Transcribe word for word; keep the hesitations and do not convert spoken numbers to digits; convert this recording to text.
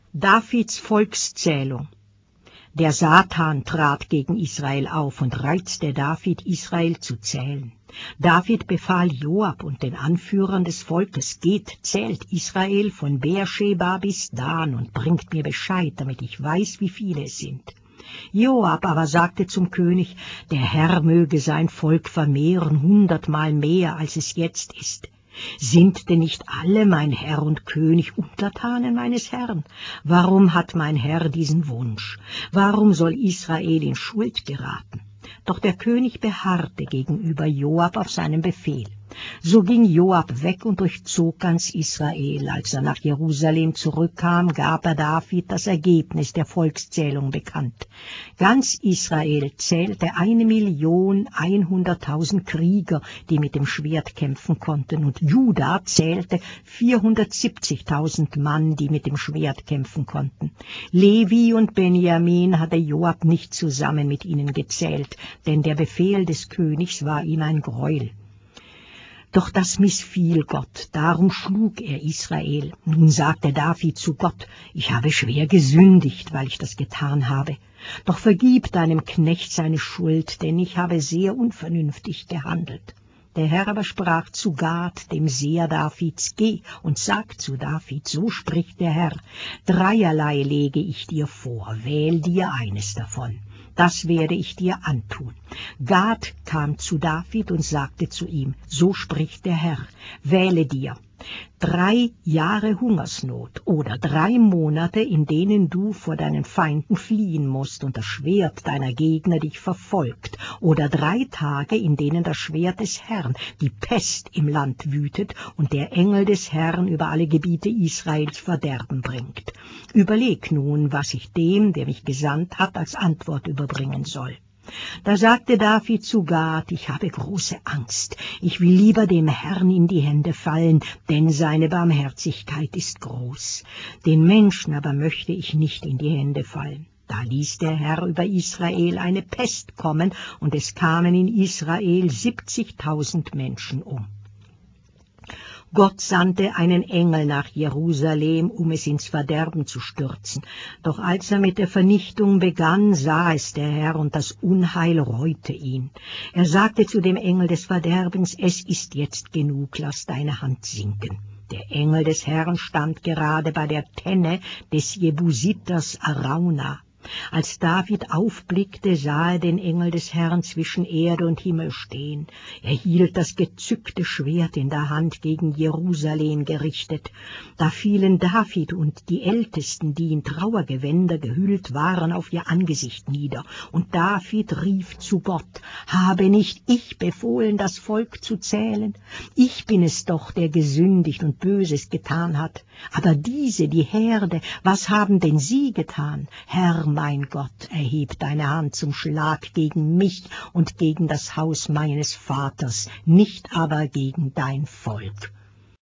Davids Volkszählung. Der Satan trat gegen Israel auf und reizte David, Israel zu zählen. David befahl Joab und den Anführern des Volkes: Geht, zählt Israel von Beersheba bis Dan und bringt mir Bescheid, damit ich weiß, wie viele es sind. Joab aber sagte zum König: Der Herr möge sein Volk vermehren, hundertmal mehr, als es jetzt ist. Sind denn nicht alle, mein Herr und König, Untertanen meines Herrn? Warum hat mein Herr diesen Wunsch? Warum soll Israel in Schuld geraten? Doch der König beharrte gegenüber Joab auf seinem Befehl. So ging Joab weg und durchzog ganz Israel. Als er nach Jerusalem zurückkam, gab er David das Ergebnis der Volkszählung bekannt. Ganz Israel zählte eine Million einhunderttausend Krieger, die mit dem Schwert kämpfen konnten, und Juda zählte vierhundertsiebzigtausend Mann, die mit dem Schwert kämpfen konnten. Levi und Benjamin hatte Joab nicht zusammen mit ihnen gezählt, denn der Befehl des Königs war ihm ein Greuel. Doch das missfiel Gott, darum schlug er Israel. Nun sagte David zu Gott: Ich habe schwer gesündigt, weil ich das getan habe. Doch vergib deinem Knecht seine Schuld, denn ich habe sehr unvernünftig gehandelt. Der Herr aber sprach zu Gad, dem Seher Davids: Geh und sag zu David, so spricht der Herr: Dreierlei lege ich dir vor, wähl dir eines davon. Das werde ich dir antun. Gad kam zu David und sagte zu ihm: So spricht der Herr: Wähle dir drei Jahre Hungersnot oder drei Monate, in denen du vor deinen Feinden fliehen musst und das Schwert deiner Gegner dich verfolgt, oder drei Tage, in denen das Schwert des Herrn, die Pest, im Land wütet und der Engel des Herrn über alle Gebiete Israels Verderben bringt. Überleg nun, was ich dem, der mich gesandt hat, als Antwort überbringen soll. Da sagte David zu Gad: Ich habe große Angst. Ich will lieber dem Herrn in die Hände fallen, denn seine Barmherzigkeit ist groß. Den Menschen aber möchte ich nicht in die Hände fallen. Da ließ der Herr über Israel eine Pest kommen, und es kamen in Israel siebzigtausend Menschen um. Gott sandte einen Engel nach Jerusalem, um es ins Verderben zu stürzen. Doch als er mit der Vernichtung begann, sah es der Herr, und das Unheil reute ihn. Er sagte zu dem Engel des Verderbens: Es ist jetzt genug, lass deine Hand sinken. Der Engel des Herrn stand gerade bei der Tenne des Jebusiters Arauna. Als David aufblickte, sah er den Engel des Herrn zwischen Erde und Himmel stehen. Er hielt das gezückte Schwert in der Hand gegen Jerusalem gerichtet. Da fielen David und die Ältesten, die in Trauergewänder gehüllt waren, auf ihr Angesicht nieder. Und David rief zu Gott: Habe nicht ich befohlen, das Volk zu zählen? Ich bin es doch, der gesündigt und Böses getan hat. Aber diese, die Herde, was haben denn sie getan? Herr, mein Gott, erheb deine Hand zum Schlag gegen mich und gegen das Haus meines Vaters, nicht aber gegen dein Volk.